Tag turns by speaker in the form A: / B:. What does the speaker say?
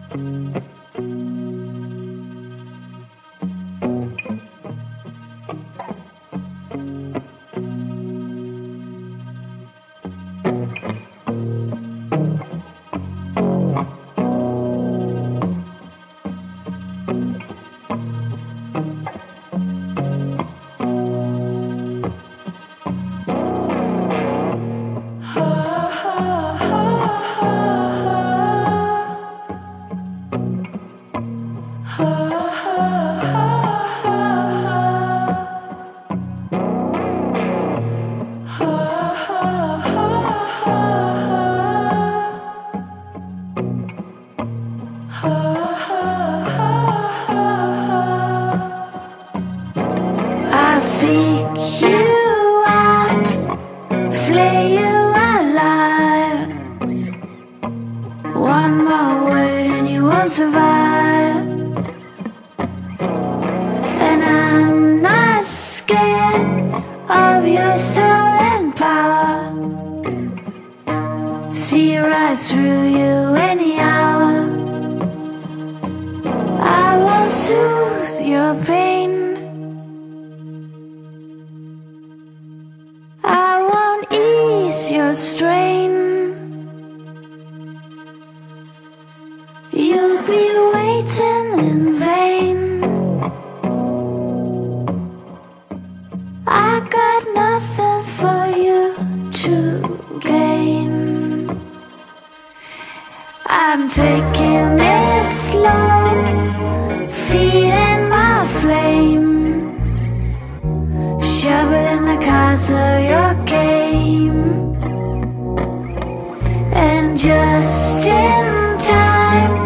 A: I'll seek you out, flay you alive. One more word and you won't survive. And I'm not scared of your stolen power. See right through you any hour. I won't soothe your pain. I won't ease your strain. You'll be waiting in vain. I got nothing for you to gain. I'm taking it slow, feeding my flame, shoveling the cards of your game. And just in time,